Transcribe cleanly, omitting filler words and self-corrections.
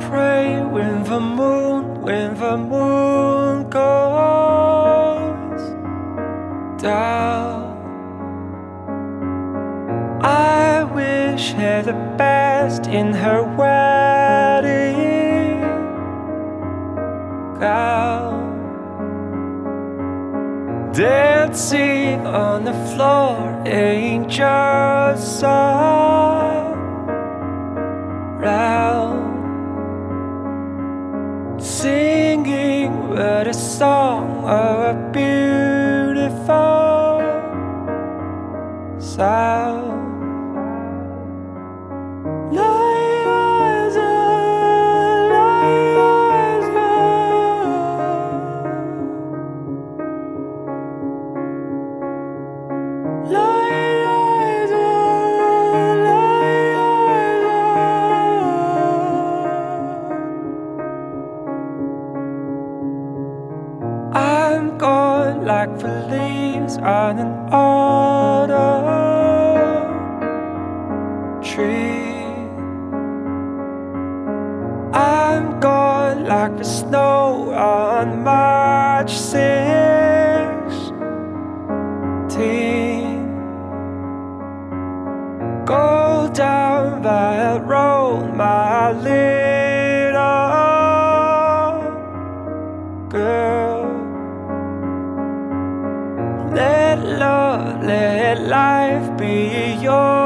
pray when the moon goes down. I wish her the best in her wedding gown. Dancing on the floor, angels around, singing what a song or a beautiful sound. I'm gone like the leaves on an autumn tree. I'm gone like the snow on March 16th. Go down that road, my little girl. Let love, let life be yours.